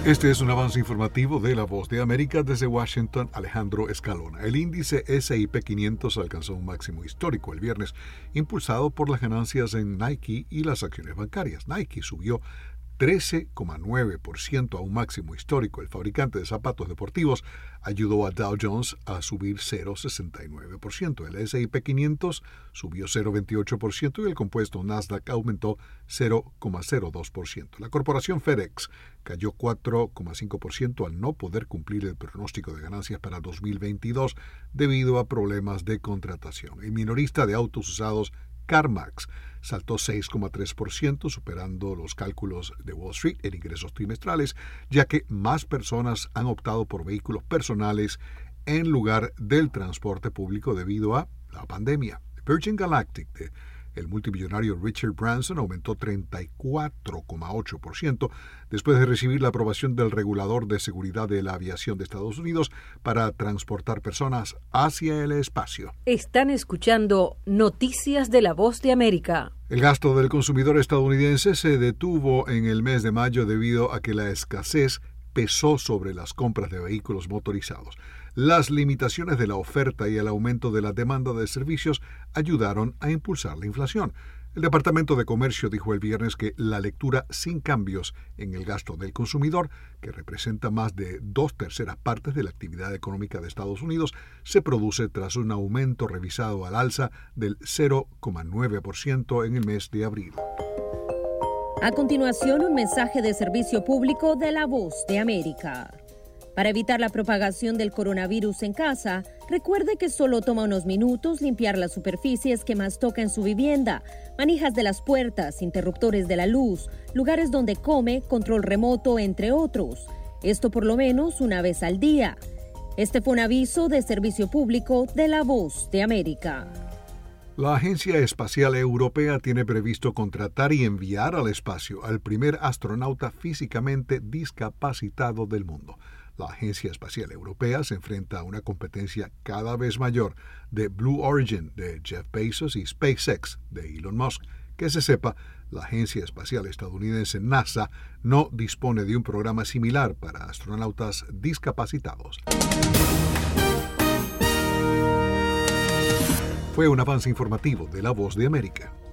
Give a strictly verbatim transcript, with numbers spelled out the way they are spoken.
Este es un avance informativo de La Voz de América. Desde Washington, Alejandro Escalona. El índice ese y pe quinientos alcanzó un máximo histórico el viernes, impulsado por las ganancias en Nike y las acciones bancarias. Nike subió trece coma nueve por ciento a un máximo histórico. El fabricante de zapatos deportivos ayudó a Dow Jones a subir cero coma sesenta y nueve por ciento. El ese y pe quinientos subió cero coma veintiocho por ciento y el compuesto Nasdaq aumentó cero coma cero dos por ciento. La corporación FedEx cayó cuatro coma cinco por ciento al no poder cumplir el pronóstico de ganancias para dos mil veintidós debido a problemas de contratación. El minorista de autos usados CarMax saltó seis coma tres por ciento, superando los cálculos de Wall Street en ingresos trimestrales, ya que más personas han optado por vehículos personales en lugar del transporte público debido a la pandemia. Virgin Galactic, de el multimillonario Richard Branson, aumentó treinta y cuatro coma ocho por ciento después de recibir la aprobación del regulador de seguridad de la aviación de Estados Unidos para transportar personas hacia el espacio. Están escuchando Noticias de La Voz de América. El gasto del consumidor estadounidense se detuvo en el mes de mayo debido a que la escasez pesó sobre las compras de vehículos motorizados. Las limitaciones de la oferta y el aumento de la demanda de servicios ayudaron a impulsar la inflación. El Departamento de Comercio dijo el viernes que la lectura sin cambios en el gasto del consumidor, que representa más de dos terceras partes de la actividad económica de Estados Unidos, se produce tras un aumento revisado al alza del cero coma nueve por ciento en el mes de abril. A continuación, un mensaje de servicio público de La Voz de América. Para evitar la propagación del coronavirus en casa, recuerde que solo toma unos minutos limpiar las superficies que más toca en su vivienda, manijas de las puertas, interruptores de la luz, lugares donde come, control remoto, entre otros. Esto por lo menos una vez al día. Este fue un aviso de servicio público de La Voz de América. La Agencia Espacial Europea tiene previsto contratar y enviar al espacio al primer astronauta físicamente discapacitado del mundo. La Agencia Espacial Europea se enfrenta a una competencia cada vez mayor de Blue Origin de Jeff Bezos y SpaceX de Elon Musk. Que se sepa, la Agencia Espacial Estadounidense NASA no dispone de un programa similar para astronautas discapacitados. Fue un avance informativo de La Voz de América.